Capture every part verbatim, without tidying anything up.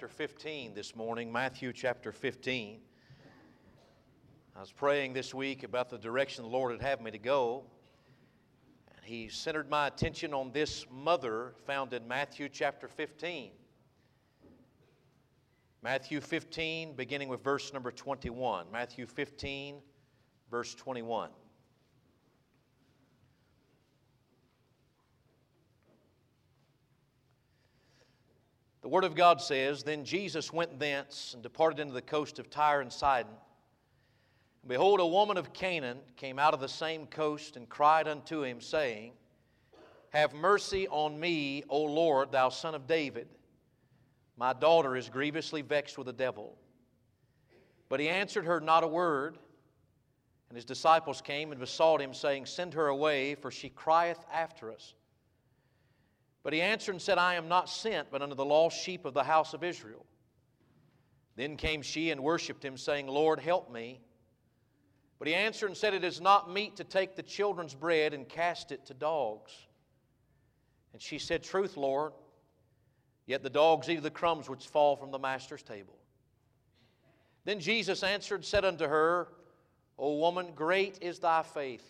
chapter fifteen this morning, Matthew chapter fifteen. I was praying this week about the direction the Lord would have me to go. And He centered my attention on this mother found in Matthew chapter fifteen. Matthew fifteen, beginning with verse number twenty-one. Matthew fifteen, verse twenty-one. The Word of God says, Then Jesus went thence and departed into the coast of Tyre and Sidon. And behold, a woman of Canaan came out of the same coast and cried unto him, saying, Have mercy on me, O Lord, thou Son of David. My daughter is grievously vexed with the devil. But he answered her not a word. And his disciples came and besought him, saying, Send her away, for she crieth after us. But he answered and said, I am not sent, but unto the lost sheep of the house of Israel. Then came she and worshipped him, saying, Lord, help me. But he answered and said, It is not meet to take the children's bread and cast it to dogs. And she said, Truth, Lord, yet the dogs eat of the crumbs which fall from the master's table. Then Jesus answered and said unto her, O woman, great is thy faith.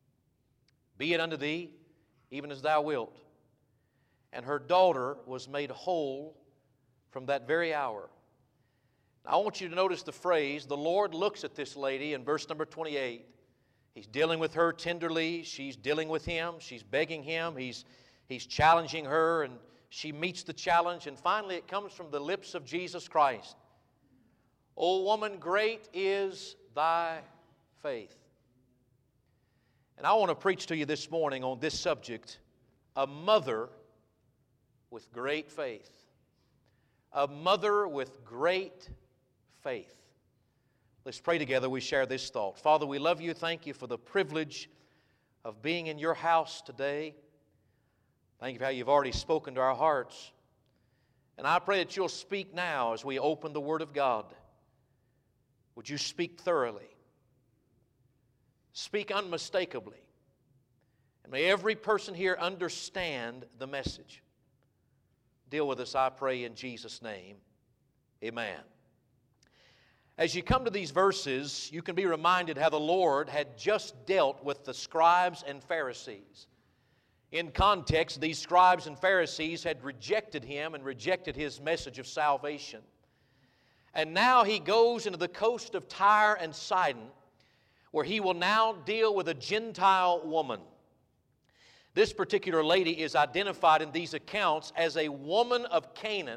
Be it unto thee, even as thou wilt. And her daughter was made whole from that very hour. Now, I want you to notice the phrase, the Lord looks at this lady in verse number twenty-eight. He's dealing with her tenderly. She's dealing with him. She's begging him. He's, he's challenging her, and she meets the challenge. And finally, it comes from the lips of Jesus Christ. O woman, great is thy faith. And I want to preach to you this morning on this subject, a mother with great faith. A mother with great faith. Let's pray together. We share this thought. Father, we love you. Thank you for the privilege of being in your house today. Thank you for how you've already spoken to our hearts. And I pray that you'll speak now as we open the Word of God. Would you speak thoroughly? Speak unmistakably. And may every person here understand the message. Deal with us, I pray, in Jesus' name. Amen. As you come to these verses, you can be reminded how the Lord had just dealt with the scribes and Pharisees. In context, these scribes and Pharisees had rejected Him and rejected His message of salvation. And now He goes into the coast of Tyre and Sidon, where He will now deal with a Gentile woman. This particular lady is identified in these accounts as a woman of Canaan,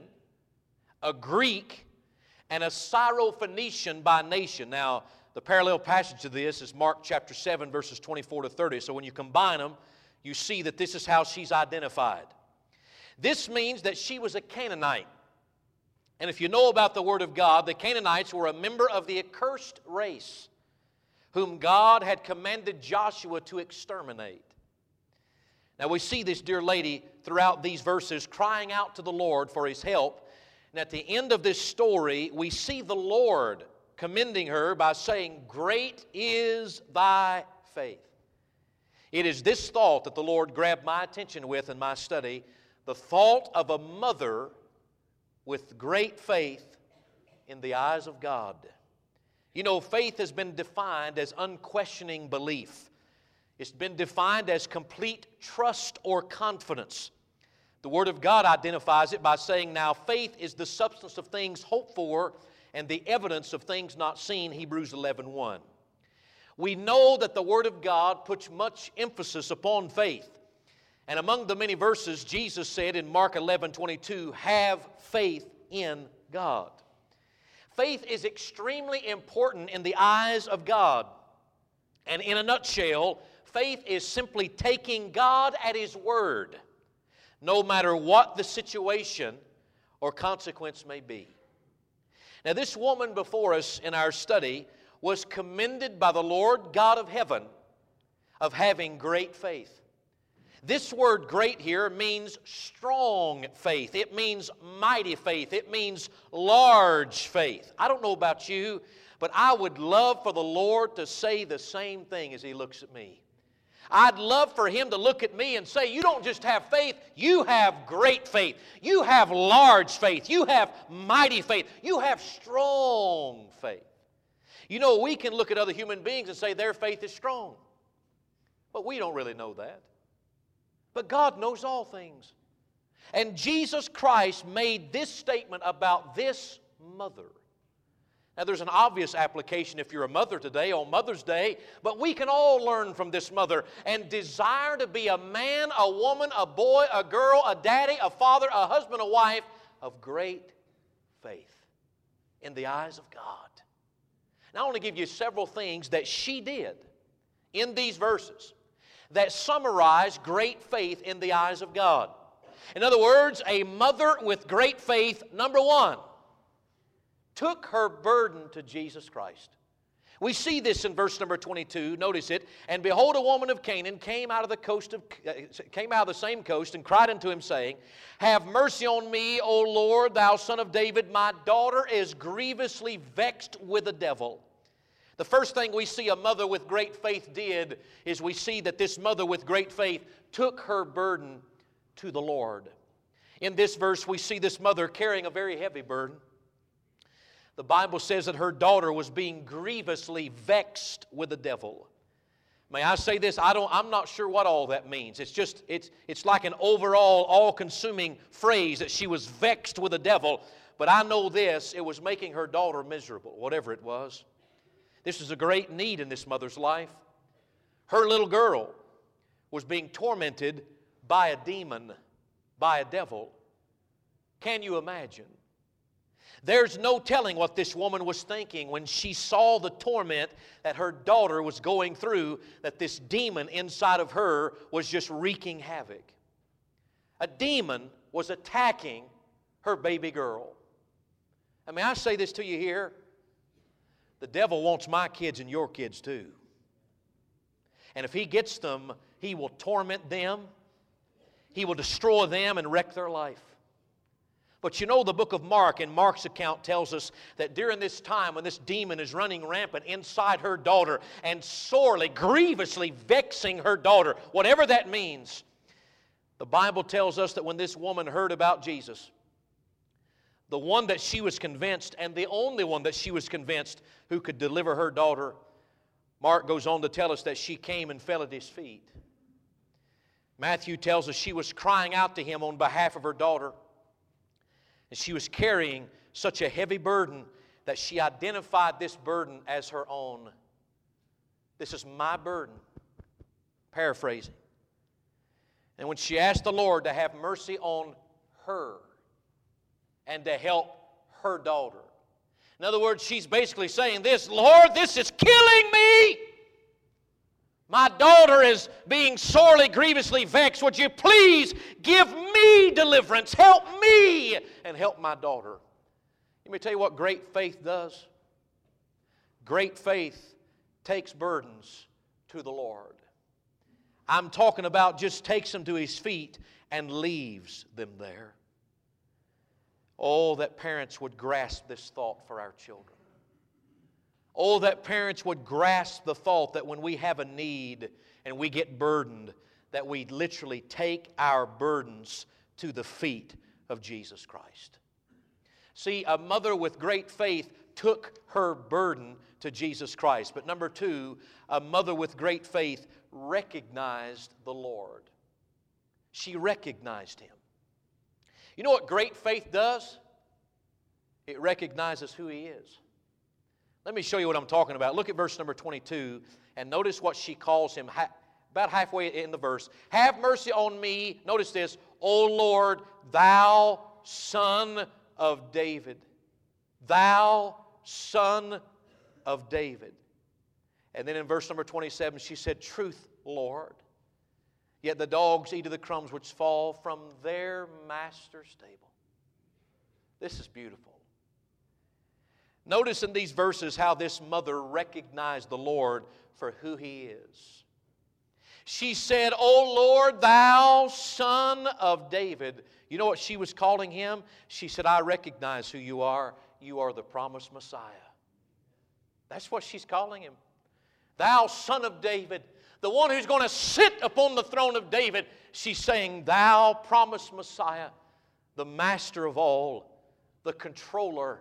a Greek, and a Syrophoenician by nation. Now, the parallel passage to this is Mark chapter seven, verses twenty-four to thirty. So when you combine them, you see that this is how she's identified. This means that she was a Canaanite. And if you know about the Word of God, the Canaanites were a member of the accursed race, whom God had commanded Joshua to exterminate. Now we see this dear lady throughout these verses crying out to the Lord for His help. And at the end of this story, we see the Lord commending her by saying, Great is thy faith. It is this thought that the Lord grabbed my attention with in my study, the thought of a mother with great faith in the eyes of God. You know, faith has been defined as unquestioning belief. It's been defined as complete trust or confidence. The Word of God identifies it by saying, Now faith is the substance of things hoped for and the evidence of things not seen, Hebrews eleven one. We know that the Word of God puts much emphasis upon faith. And among the many verses, Jesus said in Mark eleven twenty-two, Have faith in God. Faith is extremely important in the eyes of God. And in a nutshell, faith is simply taking God at His word, no matter what the situation or consequence may be. Now, this woman before us in our study was commended by the Lord God of heaven of having great faith. This word great here means strong faith. It means mighty faith. It means large faith. I don't know about you, but I would love for the Lord to say the same thing as He looks at me. I'd love for him to look at me and say, you don't just have faith, you have great faith. You have large faith. You have mighty faith. You have strong faith. You know, we can look at other human beings and say their faith is strong. But we don't really know that. But God knows all things. And Jesus Christ made this statement about this mother. Now, there's an obvious application if you're a mother today on Mother's Day, but we can all learn from this mother and desire to be a man, a woman, a boy, a girl, a daddy, a father, a husband, a wife of great faith in the eyes of God. Now, I want to give you several things that she did in these verses that summarize great faith in the eyes of God. In other words, a mother with great faith, number one, took her burden to Jesus Christ. We see this in verse number twenty-two. Notice it. And behold, a woman of Canaan came out of the coast of uh, came out of the same coast and cried unto him, saying, Have mercy on me, O Lord, thou son of David. My daughter is grievously vexed with a devil. The first thing we see a mother with great faith did is we see that this mother with great faith took her burden to the Lord. In this verse, we see this mother carrying a very heavy burden. The Bible says that her daughter was being grievously vexed with the devil. May I say this? I don't, I'm not sure what all that means. It's just, it's, it's like an overall, all-consuming phrase that she was vexed with the devil. But I know this, it was making her daughter miserable, whatever it was. This is a great need in this mother's life. Her little girl was being tormented by a demon, by a devil. Can you imagine? There's no telling what this woman was thinking when she saw the torment that her daughter was going through, that this demon inside of her was just wreaking havoc. A demon was attacking her baby girl. And may I say this to you here? The devil wants my kids and your kids too. And if he gets them, he will torment them. He will destroy them and wreck their life. But you know, the book of Mark, and Mark's account tells us that during this time when this demon is running rampant inside her daughter and sorely, grievously vexing her daughter, whatever that means, the Bible tells us that when this woman heard about Jesus, the one that she was convinced, and the only one that she was convinced who could deliver her daughter, Mark goes on to tell us that she came and fell at his feet. Matthew tells us she was crying out to him on behalf of her daughter. And she was carrying such a heavy burden that she identified this burden as her own. This is my burden. Paraphrasing. And when she asked the Lord to have mercy on her and to help her daughter. In other words, she's basically saying this, Lord, this is killing me. My daughter is being sorely, grievously vexed. Would you please give me deliverance? Help me and help my daughter. Let me tell you what great faith does. Great faith takes burdens to the Lord. I'm talking about just takes them to His feet and leaves them there. Oh, that parents would grasp this thought for our children. Oh, that parents would grasp the thought that when we have a need and we get burdened, that we literally take our burdens to the feet of Jesus Christ. See, a mother with great faith took her burden to Jesus Christ. But number two, a mother with great faith recognized the Lord. She recognized Him. You know what great faith does? It recognizes who He is. Let me show you what I'm talking about. Look at verse number twenty-two and notice what she calls Him about halfway in the verse. Have mercy on me, notice this, O Lord, thou Son of David. Thou Son of David. And then in verse number twenty-seven she said, Truth, Lord. Yet the dogs eat of the crumbs which fall from their master's table. This is beautiful. Notice in these verses how this mother recognized the Lord for who He is. She said, O Lord, thou Son of David. You know what she was calling Him? She said, I recognize who you are. You are the promised Messiah. That's what she's calling Him. Thou Son of David, the one who's going to sit upon the throne of David. She's saying, Thou promised Messiah, the master of all, the controller,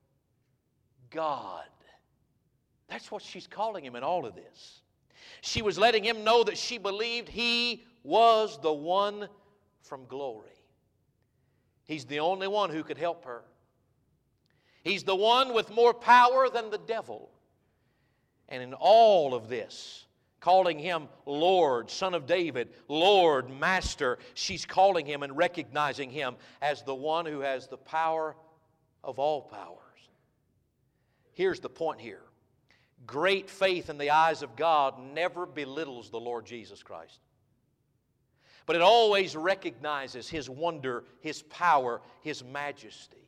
God. That's what she's calling Him in all of this. She was letting Him know that she believed He was the one from glory. He's the only one who could help her. He's the one with more power than the devil. And in all of this, calling Him Lord, Son of David, Lord, Master, she's calling Him and recognizing Him as the one who has the power of all powers. Here's the point here. Great faith in the eyes of God never belittles the Lord Jesus Christ. But it always recognizes His wonder, His power, His majesty.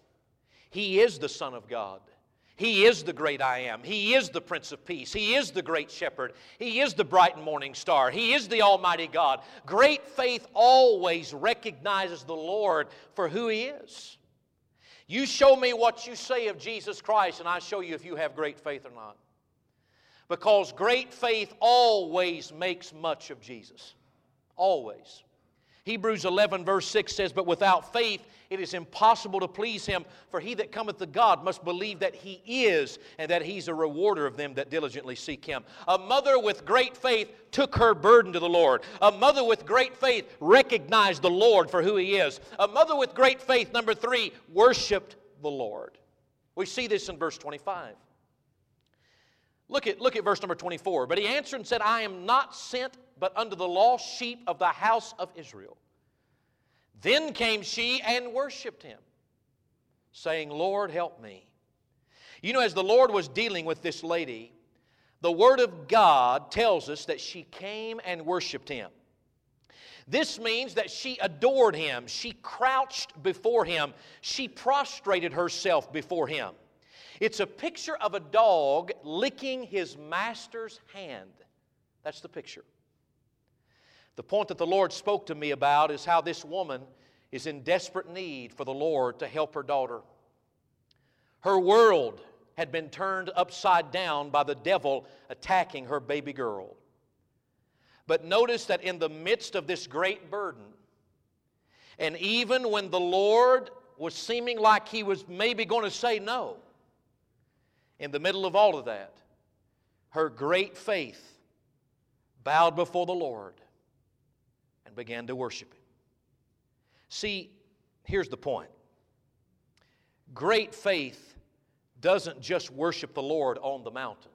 He is the Son of God. He is the great I am. He is the Prince of Peace. He is the great Shepherd. He is the bright and morning star. He is the Almighty God. Great faith always recognizes the Lord for who He is. You show me what you say of Jesus Christ, and I show you if you have great faith or not. Because great faith always makes much of Jesus. Always. Hebrews eleven verse six says, But without faith it is impossible to please Him, for he that cometh to God must believe that He is, and that He's a rewarder of them that diligently seek Him. A mother with great faith took her burden to the Lord. A mother with great faith recognized the Lord for who He is. A mother with great faith, number three, worshiped the Lord. We see this in verse twenty-five. Look at, look at verse number twenty-four. But he answered and said, I am not sent but unto the lost sheep of the house of Israel. Then came she and worshipped Him, saying, Lord, help me. You know, as the Lord was dealing with this lady, the Word of God tells us that she came and worshipped Him. This means that she adored Him. She crouched before Him. She prostrated herself before Him. It's a picture of a dog licking his master's hand. That's the picture. The point that the Lord spoke to me about is how this woman is in desperate need for the Lord to help her daughter. Her world had been turned upside down by the devil attacking her baby girl. But notice that in the midst of this great burden, and even when the Lord was seeming like He was maybe going to say no, in the middle of all of that, her great faith bowed before the Lord and began to worship Him. See, here's the point. Great faith doesn't just worship the Lord on the mountain.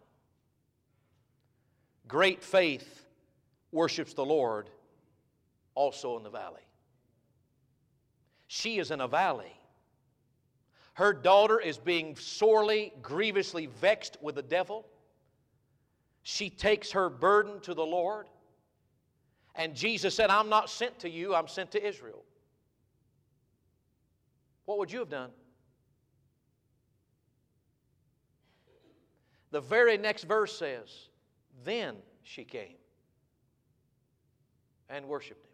Great faith worships the Lord also in the valley. She is in a valley. Her daughter is being sorely, grievously vexed with the devil. She takes her burden to the Lord. And Jesus said, I'm not sent to you, I'm sent to Israel. What would you have done? The very next verse says, Then she came and worshiped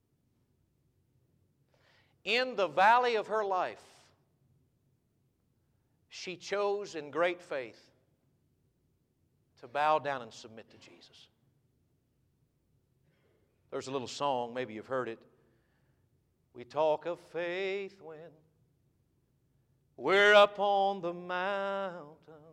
Him. In the valley of her life, she chose in great faith to bow down and submit to Jesus. There's a little song, maybe you've heard it. We talk of faith when we're up on the mountain.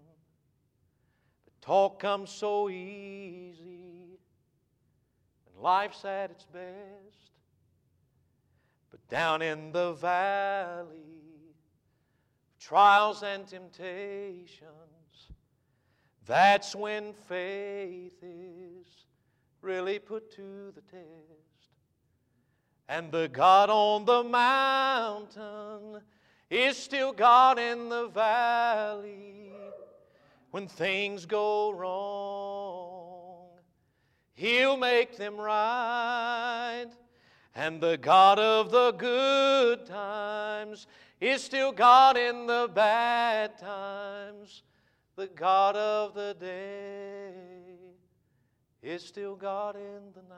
The talk comes so easy when life's at its best. But down in the valley, trials and temptations, that's when faith is really put to the test. And the God on the mountain is still God in the valley. When things go wrong, He'll make them right. And the God of the good times is still God in the bad times. The God of the day is still God in the night.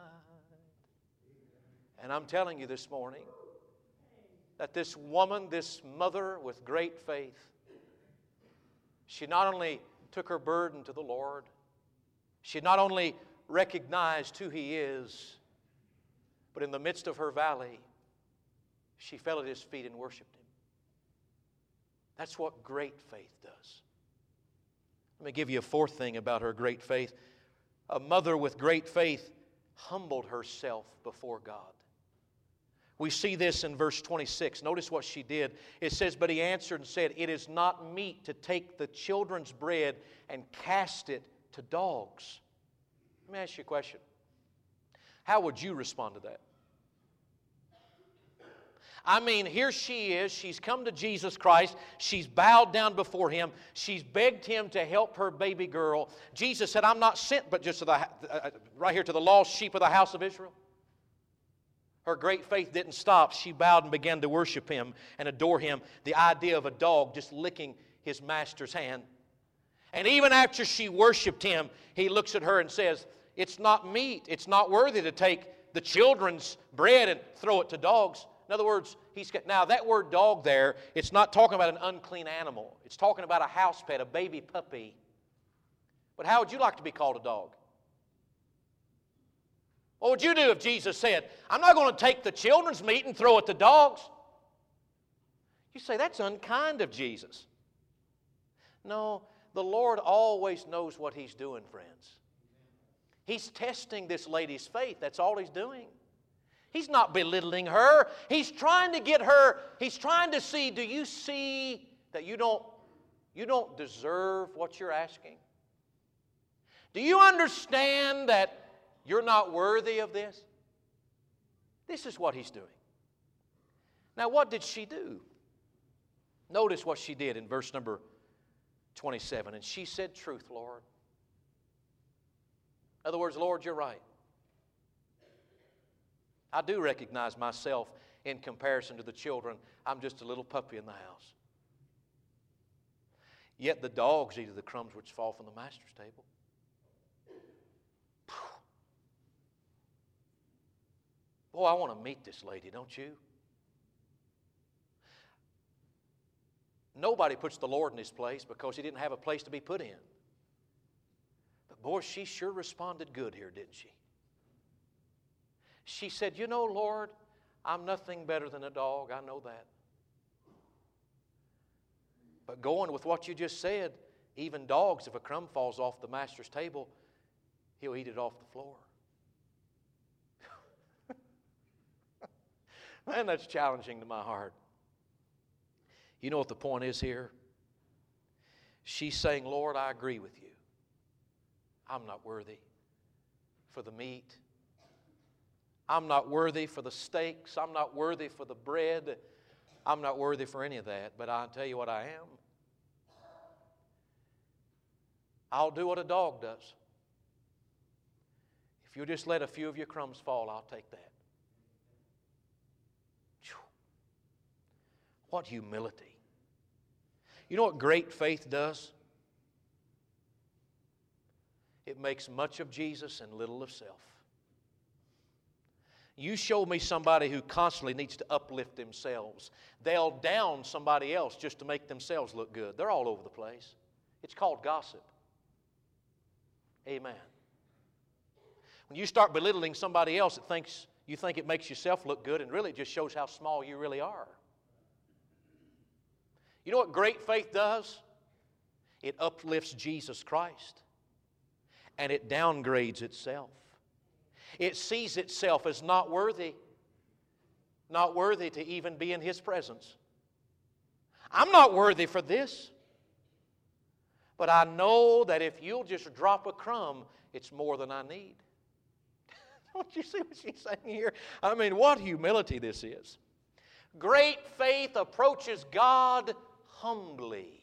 And I'm telling you this morning that this woman, this mother with great faith, she not only took her burden to the Lord, she not only recognized who He is. But in the midst of her valley, she fell at His feet and worshiped Him. That's what great faith does. Let me give you a fourth thing about her great faith. A mother with great faith humbled herself before God. We see this in verse twenty-six. Notice what she did. It says, "But he answered and said, It is not meet to take the children's bread and cast it to dogs." Let me ask you a question. How would you respond to that? I mean, here she is. She's come to Jesus Christ. She's bowed down before Him. She's begged Him to help her baby girl. Jesus said, "I'm not sent but just to the, uh, right here to the lost sheep of the house of Israel." Her great faith didn't stop. She bowed and began to worship Him and adore Him. The idea of a dog just licking his master's hand. And even after she worshiped Him, He looks at her and says, "It's not meet. It's not worthy to take the children's bread and throw it to dogs." In other words, he's now that word dog there, it's not talking about an unclean animal. It's talking about a house pet, a baby puppy. But how would you like to be called a dog? What would you do if Jesus said, "I'm not going to take the children's meat and throw it to dogs"? You say, that's unkind of Jesus. No, the Lord always knows what He's doing, friends. He's testing this lady's faith. That's all He's doing. He's not belittling her. He's trying to get her, He's trying to see, do you see that you don't, you don't deserve what you're asking? Do you understand that you're not worthy of this? This is what He's doing. Now, what did she do? Notice what she did in verse number twenty-seven. "And she said, Truth, Lord." In other words, Lord, you're right. I do recognize myself in comparison to the children. I'm just a little puppy in the house. Yet the dogs eat of the crumbs which fall from the master's table. Boy, I want to meet this lady, don't you? Nobody puts the Lord in His place because He didn't have a place to be put in. But boy, she sure responded good here, didn't she? She said, "You know, Lord, I'm nothing better than a dog. I know that. But going with what you just said, even dogs, if a crumb falls off the master's table, He'll eat it off the floor." Man, that's challenging to my heart. You know what the point is here? She's saying, "Lord, I agree with you. I'm not worthy for the meat. I'm not worthy for the steaks. I'm not worthy for the bread. I'm not worthy for any of that. But I'll tell you what I am. I'll do what a dog does. If you'll just let a few of your crumbs fall, I'll take that." Whew. What humility. You know what great faith does? It makes much of Jesus and little of self. You show me somebody who constantly needs to uplift themselves. They'll down somebody else just to make themselves look good. They're all over the place. It's called gossip. Amen. When you start belittling somebody else, it thinks, you think it makes yourself look good, and really it just shows how small you really are. You know what great faith does? It uplifts Jesus Christ, and it downgrades itself. It sees itself as not worthy, not worthy to even be in His presence. I'm not worthy for this. But I know that if you'll just drop a crumb, it's more than I need. Don't you see what she's saying here? I mean, what humility this is. Great faith approaches God humbly.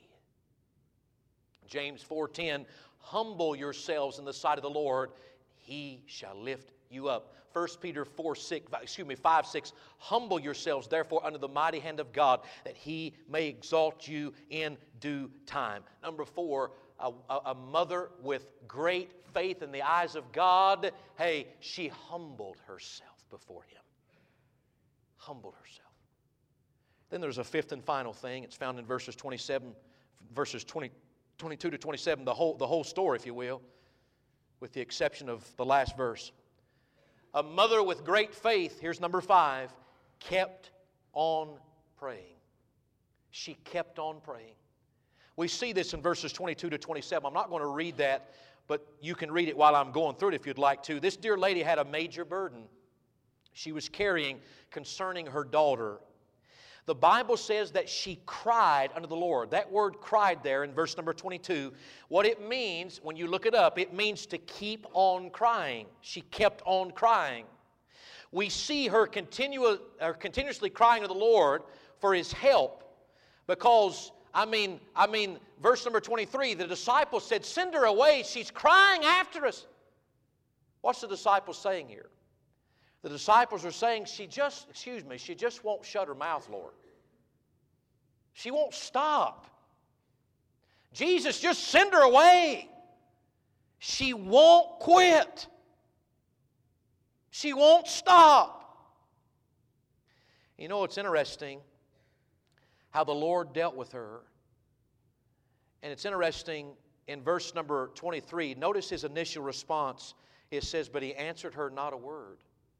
James four ten, "Humble yourselves in the sight of the Lord, He shall lift you up." First Peter four six, excuse me, five six, "Humble yourselves therefore under the mighty hand of God, that He may exalt you in due time." Number four, a, a, a mother with great faith in the eyes of God, hey, she humbled herself before Him. Humbled herself. Then there's a fifth and final thing. It's found in verses twenty-seven, verses twenty, twenty-two to twenty-seven, the whole, the whole story, if you will. with the exception of the last verse. A mother with great faith, here's number five, kept on praying. She kept on praying. We see this in verses twenty-two to twenty-seven. I'm not going to read that, but you can read it while I'm going through it if you'd like to. This dear lady had a major burden she was carrying concerning her daughter. The Bible says that she cried unto the Lord. That word cried there in verse number twenty-two, what it means, when you look it up, it means to keep on crying. She kept on crying. We see her continue, uh, continuously crying to the Lord for His help because, I mean, I mean, verse number twenty-three, the disciples said, send her away, she's crying after us. What's the disciples saying here? The disciples are saying she just, excuse me, she just won't shut her mouth, Lord. She won't stop. Jesus, just send her away. She won't quit. She won't stop. You know, it's interesting how the Lord dealt with her. And it's interesting in verse number twenty-three, notice His initial response. It says, but He answered her not a word.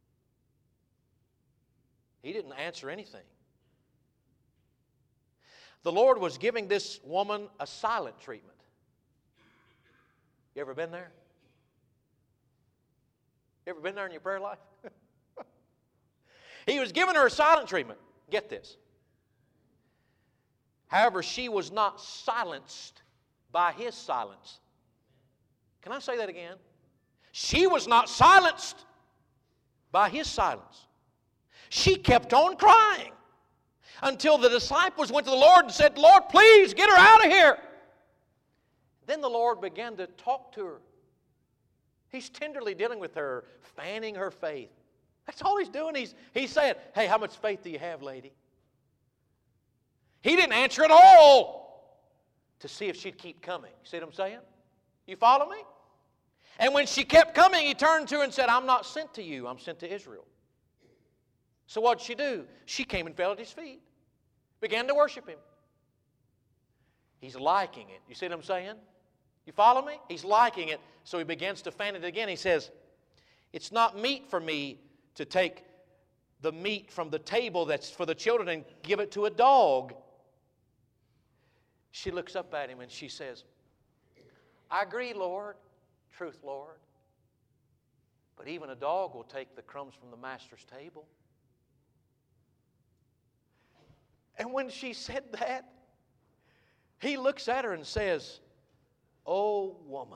He didn't answer anything. The Lord was giving this woman a silent treatment. You ever been there? You ever been there in your prayer life? He was giving her a silent treatment. Get this. However, she was not silenced by His silence. Can I say that again? She was not silenced by His silence. She kept on crying until the disciples went to the Lord and said, Lord, please get her out of here. Then the Lord began to talk to her. He's tenderly dealing with her, fanning her faith. That's all He's doing. He's, he's saying, hey, how much faith do you have, lady? He didn't answer at all to see if she'd keep coming. You see what I'm saying? You follow me? And when she kept coming, He turned to her and said, I'm not sent to you, I'm sent to Israel. So what did she do? She came and fell at His feet. Began to worship Him. He's liking it. You see what I'm saying? You follow me? He's liking it. So He begins to fan it again. He says, it's not meet for me to take the meat from the table that's for the children and give it to a dog. She looks up at Him and she says, I agree, Lord. Truth, Lord. But even a dog will take the crumbs from the master's table. And when she said that, He looks at her and says, O woman,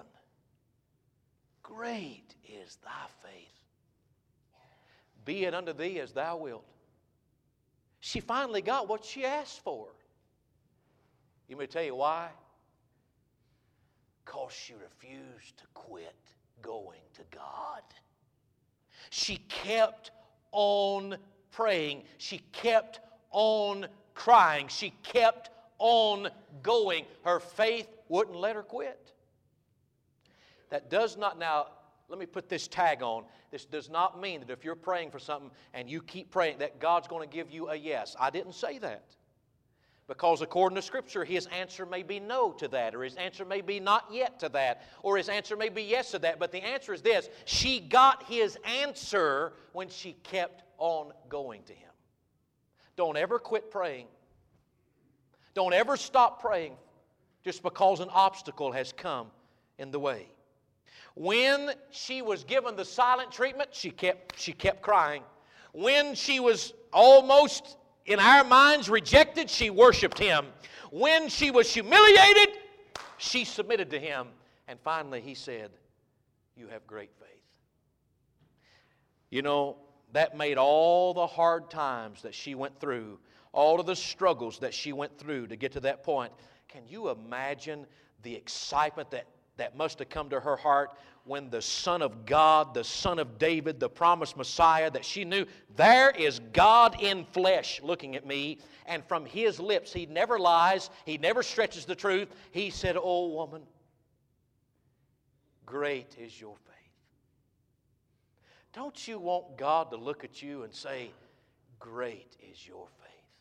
great is thy faith. Be it unto thee as thou wilt. She finally got what she asked for. You may tell you why? Because she refused to quit going to God. She kept on praying. She kept on crying. She kept on going. Her faith wouldn't let her quit. That does not, now, let me put this tag on. This does not mean that if you're praying for something and you keep praying that God's going to give you a yes. I didn't say that. Because according to Scripture, His answer may be no to that, or His answer may be not yet to that, or His answer may be yes to that. But the answer is this. She got His answer when she kept on going to Him. Don't ever quit praying. Don't ever stop praying just because an obstacle has come in the way. When she was given the silent treatment, she kept, she kept crying. When she was almost, in our minds, rejected, she worshiped Him. When she was humiliated, she submitted to Him. And finally, He said, you have great faith. You know, that made all the hard times that she went through, all of the struggles that she went through to get to that point. Can you imagine the excitement that, that must have come to her heart when the Son of God, the Son of David, the promised Messiah, that she knew, there is God in flesh looking at me, and from His lips, He never lies, He never stretches the truth. He said, oh woman, great is your faith. Don't you want God to look at you and say, great is your faith?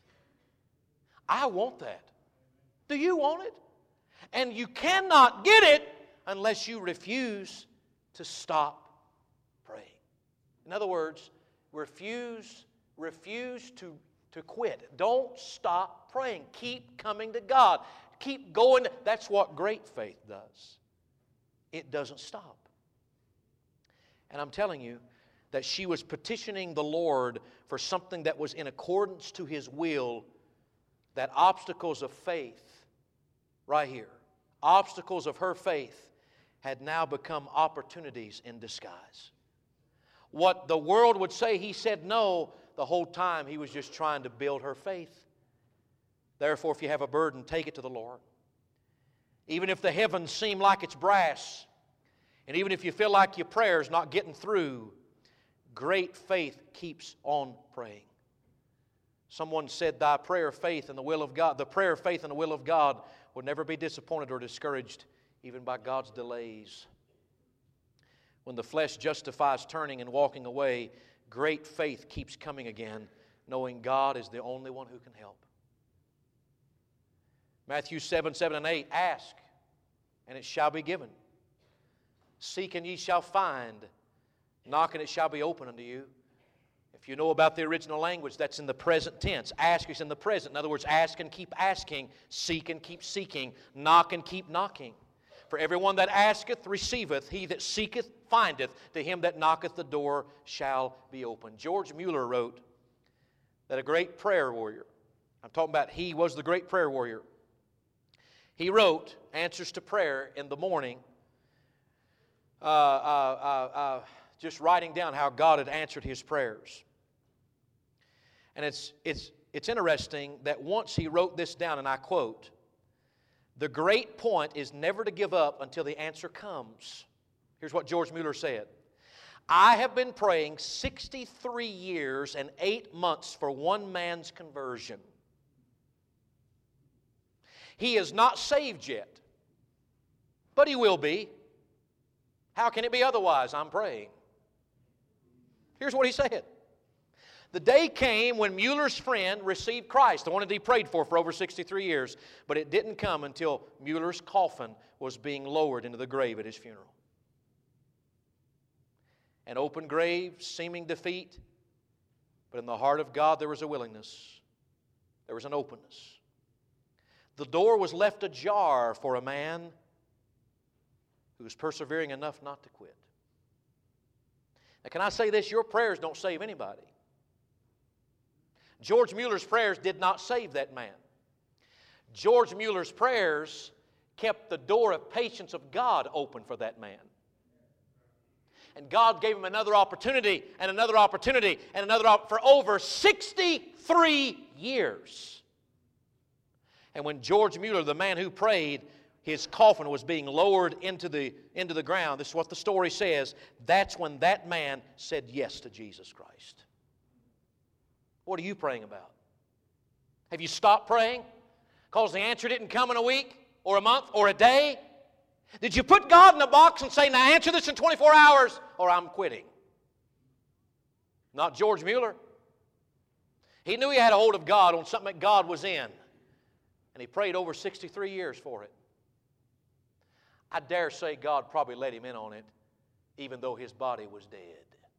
I want that. Do you want it? And you cannot get it unless you refuse to stop praying. In other words, refuse, refuse to, to quit. Don't stop praying. Keep coming to God. Keep going. That's what great faith does. It doesn't stop. And I'm telling you that she was petitioning the Lord for something that was in accordance to His will, that obstacles of faith, right here, obstacles of her faith had now become opportunities in disguise. What the world would say he said no, the whole time he was just trying to build her faith. Therefore, if you have a burden, take it to the Lord. Even if the heavens seem like it's brass, and even if you feel like your prayer's not getting through, great faith keeps on praying. Someone said, thy prayer of faith and the will of God, the prayer of faith and the will of God will never be disappointed or discouraged, even by God's delays. When the flesh justifies turning and walking away, great faith keeps coming again, knowing God is the only one who can help. Matthew seven, seven and eight, ask, and it shall be given. Seek, and ye shall find. Knock, and it shall be opened unto you. If you know about the original language, that's in the present tense. Ask is in the present. In other words, ask and keep asking. Seek and keep seeking. Knock and keep knocking. For everyone that asketh receiveth. He that seeketh findeth. To him that knocketh the door shall be opened. George Mueller wrote that a great prayer warrior, I'm talking about he was the great prayer warrior. He wrote answers to prayer in the morning, uh, uh, uh, uh, just writing down how God had answered his prayers. And it's, it's, it's interesting that once he wrote this down, and I quote, the great point is never to give up until the answer comes. Here's what George Mueller said. I have been praying sixty-three years and eight months for one man's conversion. He is not saved yet, but he will be. How can it be otherwise? I'm praying. Here's what he said. The day came when Mueller's friend received Christ, the one that he prayed for for over sixty-three years, but it didn't come until Mueller's coffin was being lowered into the grave at his funeral. An open grave, seeming defeat, but in the heart of God there was a willingness. There was an openness. The door was left ajar for a man who was persevering enough not to quit. Now, can I say this? Your prayers don't save anybody. George Mueller's prayers did not save that man. George Mueller's prayers kept the door of patience of God open for that man. And God gave him another opportunity and another opportunity and another op- for over sixty-three years. And when George Mueller, the man who prayed, his coffin was being lowered into the, into the ground, this is what the story says, that's when that man said yes to Jesus Christ. What are you praying about? Have you stopped praying because the answer didn't come in a week or a month or a day? Did you put God in a box and say, now answer this in twenty-four hours or I'm quitting? Not George Mueller. He knew he had a hold of God on something that God was in. And he prayed over sixty-three years for it. I dare say God probably let him in on it, even though his body was dead.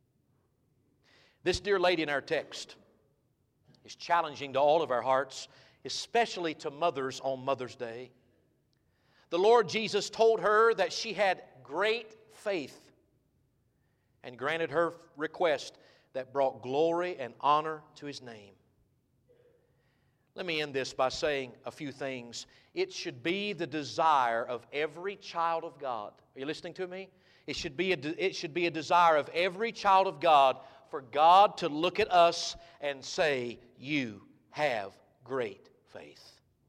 This dear lady in our text is challenging to all of our hearts, especially to mothers on Mother's Day. The Lord Jesus told her that she had great faith and granted her request that brought glory and honor to His name. Let me end this by saying a few things. It should be the desire of every child of God. Are you listening to me? It should be a, it should be a desire of every child of God for God to look at us and say, you have great faith.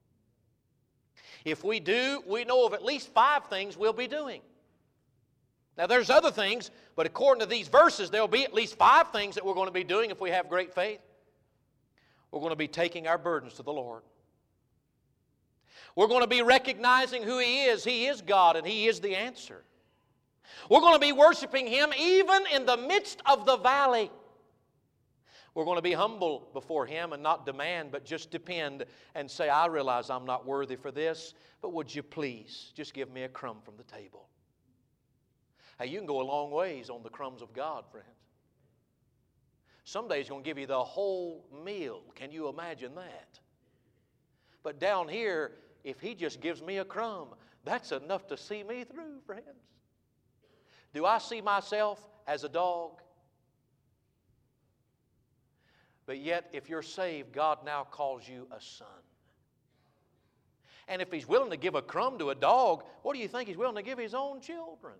If we do, we know of at least five things we'll be doing. Now there's other things, but according to these verses, there'll be at least five things that we're going to be doing if we have great faith. We're going to be taking our burdens to the Lord. We're going to be recognizing who He is. He is God and He is the answer. We're going to be worshiping Him even in the midst of the valley. We're going to be humble before Him and not demand, but just depend and say, I realize I'm not worthy for this, but would you please just give me a crumb from the table? Hey, you can go a long ways on the crumbs of God, friends. Someday He's going to give you the whole meal. Can you imagine that? But down here, if He just gives me a crumb, that's enough to see me through, friends. Do I see myself as a dog? But yet, if you're saved, God now calls you a son. And if He's willing to give a crumb to a dog, what do you think He's willing to give His own children?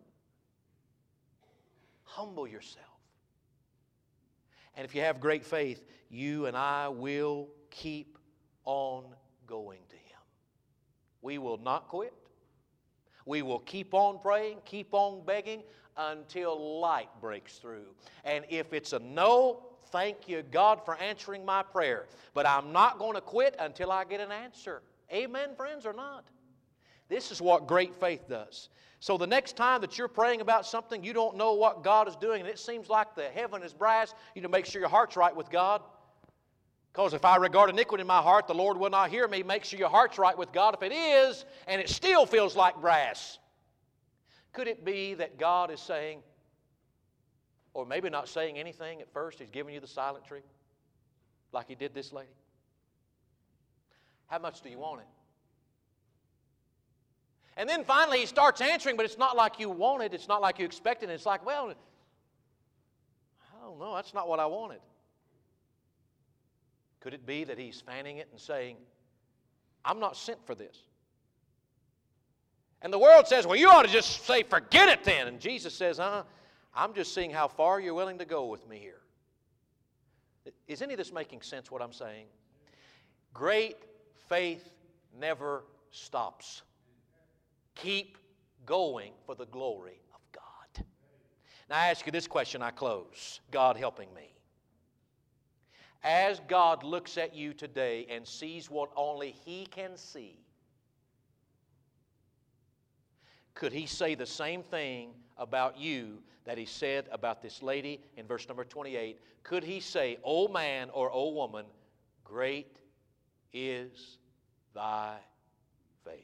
Humble yourself. And if you have great faith, you and I will keep on going to Him. We will not quit. We will keep on praying, keep on begging until light breaks through. And if it's a no, thank you, God, for answering my prayer. But I'm not going to quit until I get an answer. Amen, friends, or not? This is what great faith does. So the next time that you're praying about something, you don't know what God is doing, and it seems like the heaven is brass, you need to make sure your heart's right with God. Because if I regard iniquity in my heart, the Lord will not hear me. Make sure your heart's right with God. If it is, and it still feels like brass, could it be that God is saying, or maybe not saying anything at first, He's giving you the silent treatment, like He did this lady? How much do you want it? And then finally He starts answering, but it's not like you wanted. It's not like you expected. It's like, well, I don't know. That's not what I wanted. Could it be that He's fanning it and saying, I'm not sent for this? And the world says, well, you ought to just say, forget it then. And Jesus says, uh-uh, I'm just seeing how far you're willing to go with me here. Is any of this making sense, what I'm saying? Great faith never stops. Keep going for the glory of God. Now I ask you this question, I close. God helping me. As God looks at you today and sees what only He can see, could He say the same thing about you that He said about this lady in verse number twenty-eight? Could He say, O man or O woman, great is thy faith?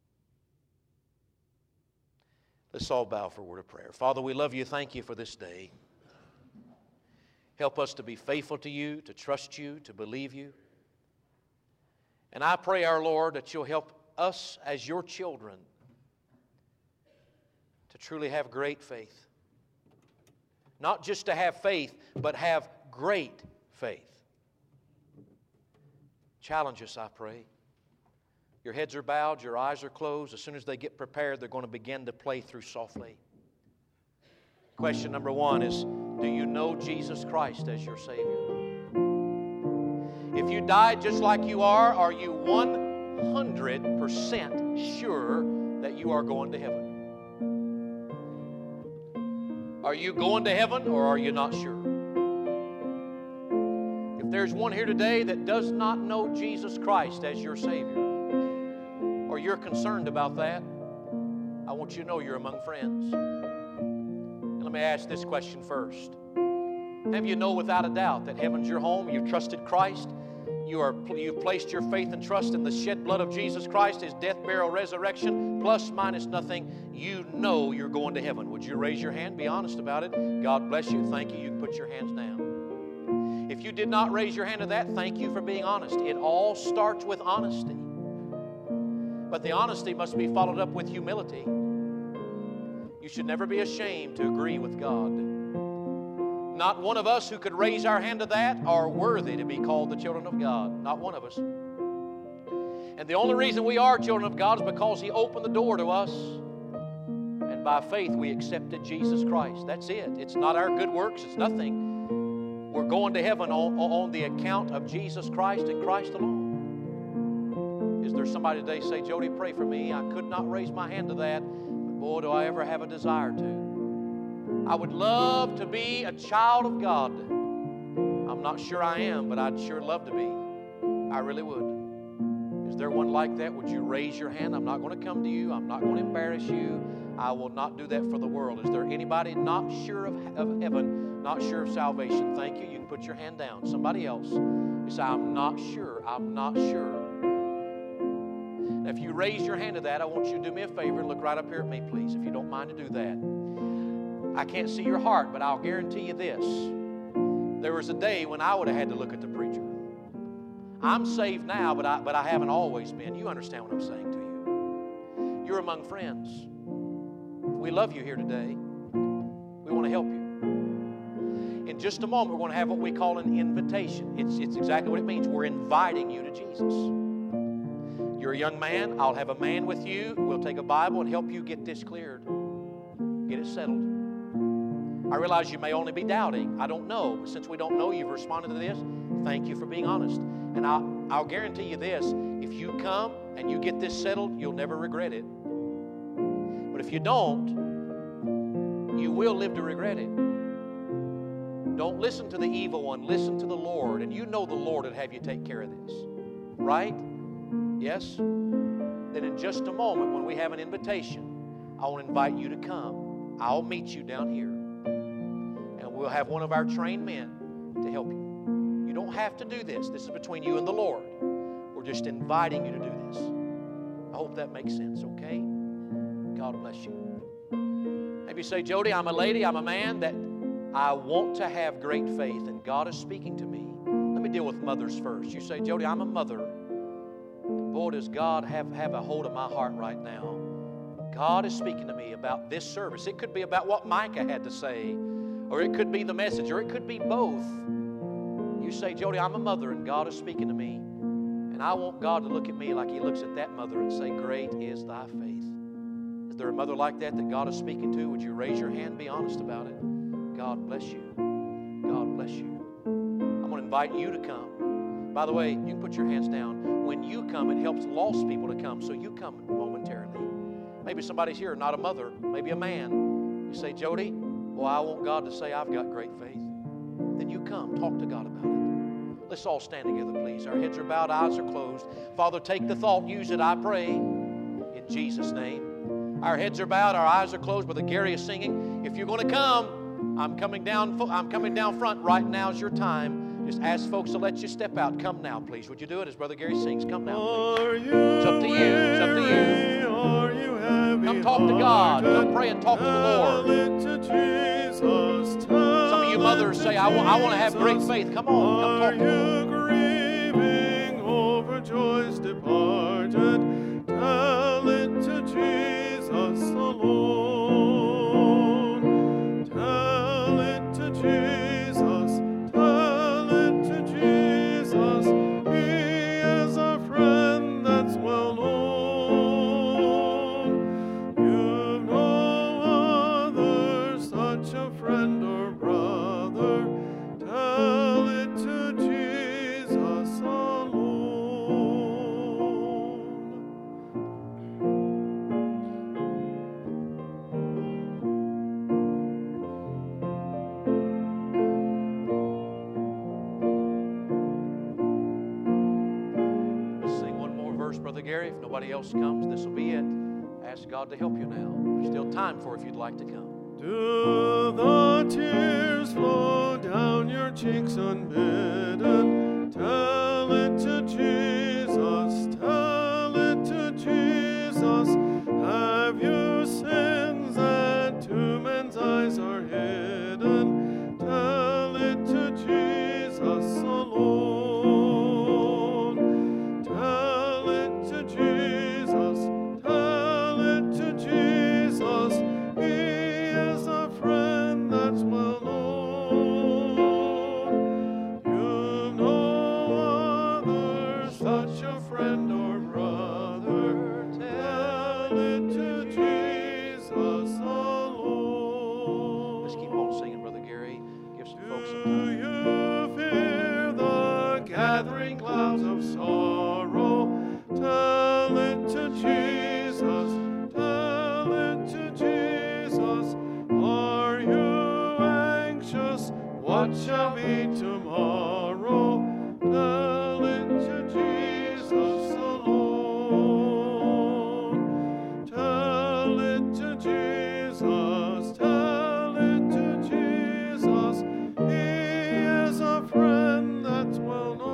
Let's all bow for a word of prayer. Father, we love You. Thank You for this day. Help us to be faithful to You, to trust You, to believe You. And I pray, our Lord, that You'll help us as Your children to truly have great faith. Not just to have faith, but have great faith. Challenge us, I pray. Your heads are bowed, your eyes are closed. As soon as they get prepared, they're going to begin to play through softly. Question number one is, do you know Jesus Christ as your Savior? If you died just like you are, are you one hundred percent sure that you are going to heaven? Are you going to heaven or are you not sure? If there's one here today that does not know Jesus Christ as your Savior, or you're concerned about that, I want you to know you're among friends. And let me ask this question first. Have you know without a doubt that heaven's your home? You've trusted Christ. You are, you've placed your faith and trust in the shed blood of Jesus Christ, His death, burial, resurrection, plus, minus nothing. You know you're going to heaven. Would you raise your hand? Be honest about it. God bless you. Thank you. You can put your hands down. If you did not raise your hand to that, thank you for being honest. It all starts with honesty. But the honesty must be followed up with humility. You should never be ashamed to agree with God. Not one of us who could raise our hand to that are worthy to be called the children of God. Not one of us. And the only reason we are children of God is because He opened the door to us. And by faith we accepted Jesus Christ. That's it. It's not our good works. It's nothing. We're going to heaven on, on the account of Jesus Christ and Christ alone. Is there somebody today say, Jody, pray for me. I could not raise my hand to that. But boy, do I ever have a desire to. I would love to be a child of God. I'm not sure I am, but I'd sure love to be. I really would. Is there one like that? Would you raise your hand? I'm not going to come to you. I'm not going to embarrass you. I will not do that for the world. Is there anybody not sure of, of heaven, not sure of salvation? Thank you. You can put your hand down. Somebody else. You say, I'm not sure. I'm not sure. If you raise your hand to that, I want you to do me a favor and look right up here at me, please, if you don't mind to do that. I can't see your heart, but I'll guarantee you this. There was a day when I would have had to look at the preacher. I'm saved now, but I, but I haven't always been. You understand what I'm saying to you. You're among friends. We love you here today. We want to help you. In just a moment, we're going to have what we call an invitation. It's, it's exactly what it means. We're inviting you to Jesus. You're a young man. I'll have a man with you. We'll take a Bible and help you get this cleared. Get it settled. I realize you may only be doubting. I don't know. But since we don't know you've responded to this, thank you for being honest. And I'll, I'll guarantee you this. If you come and you get this settled, you'll never regret it. But if you don't, you will live to regret it. Don't listen to the evil one. Listen to the Lord. And you know the Lord would have you take care of this. Right? Yes? Then in just a moment, when we have an invitation, I want to invite you to come. I'll meet you down here. And we'll have one of our trained men to help you. You don't have to do this. This is between you and the Lord. We're just inviting you to do this. I hope that makes sense, okay? God bless you. Maybe you say, Jody, I'm a lady, I'm a man that I want to have great faith, and God is speaking to me. Let me deal with mothers first. You say, Jody, I'm a mother. Boy, does God have, have a hold of my heart right now. God is speaking to me about this service. It could be about what Micah had to say, or it could be the message, or it could be both. You say, Jody, I'm a mother, and God is speaking to me, and I want God to look at me like He looks at that mother and say, great is thy faith. Is there a mother like that that God is speaking to? Would you raise your hand and be honest about it? God bless you. God bless you. I'm going to invite you to come. By the way, you can put your hands down. When you come, it helps lost people to come, so you come momentarily. Maybe somebody's here, not a mother, maybe a man. You say, Jody, well, I want God to say I've got great faith. Then you come. Talk to God about it. Let's all stand together, please. Our heads are bowed, eyes are closed. Father, take the thought, use it, I pray, in Jesus' name. Our heads are bowed, our eyes are closed. Brother Gary is singing. If you're going to come, I'm coming down I'm coming down front. Right now is your time. Just ask folks to let you step out. Come now, please. Would you do it as Brother Gary sings? Come now, please. It's up to you. It's up to you. Come talk to God. Come pray and talk to the Lord. Some of you mothers say, I want, I want to have great faith. Come on. Come talk to Him. Are you grieving over joys departed? Tell it to Jesus alone. Jesus, tell it to Jesus, He is a friend that's well known. You've no other such a friend or brother, tell it to Jesus alone. Brother Gary, if nobody else comes, this will be it. Ask God to help you now. There's still time for if you'd like to come. Do the tears flow down your cheeks unbidden? Tell it to Jesus, tell it to Jesus. Have you sins that to men's eyes are hidden? Tell it to Jesus alone. Clouds of sorrow, tell it to Jesus, tell it to Jesus. Are you anxious? What shall be tomorrow? Tell it to Jesus alone. Tell it to Jesus, tell it to Jesus. He is a friend that's well known.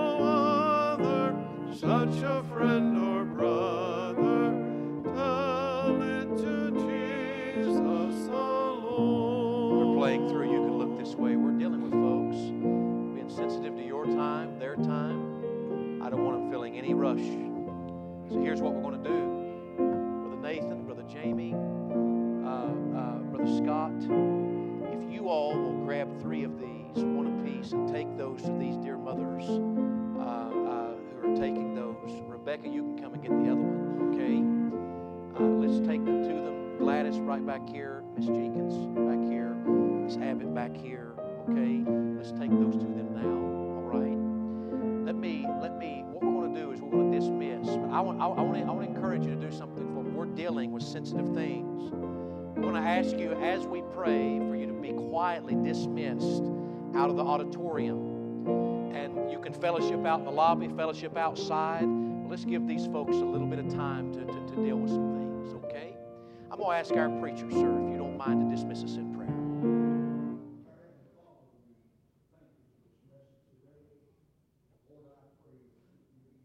Such a friend or brother, tell feeling any rush. So here's what we're going to do. Brother Nathan, Brother Jamie, uh, uh, Brother Scott, if you all will grab three of these, one apiece, and take those to these dear mothers uh, uh, who are taking those. Rebecca, you can come and get the other one, okay? Uh, let's take them to them. Gladys right back here. Miss Jenkins back here. Miss Abbott back here, okay? Let's take those to them now, all right? Let me, let me, what we're going to do is we're going to dismiss. But I want, I, I, want to, I want to encourage you to do something for them. We're dealing with sensitive things. We're going to ask you as we pray for you to be quietly dismissed out of the auditorium. And you can fellowship out in the lobby, fellowship outside. Well, let's give these folks a little bit of time to, to, to deal with some things, okay? I'm going to ask our preacher, sir, if you don't mind to dismiss us in prayer.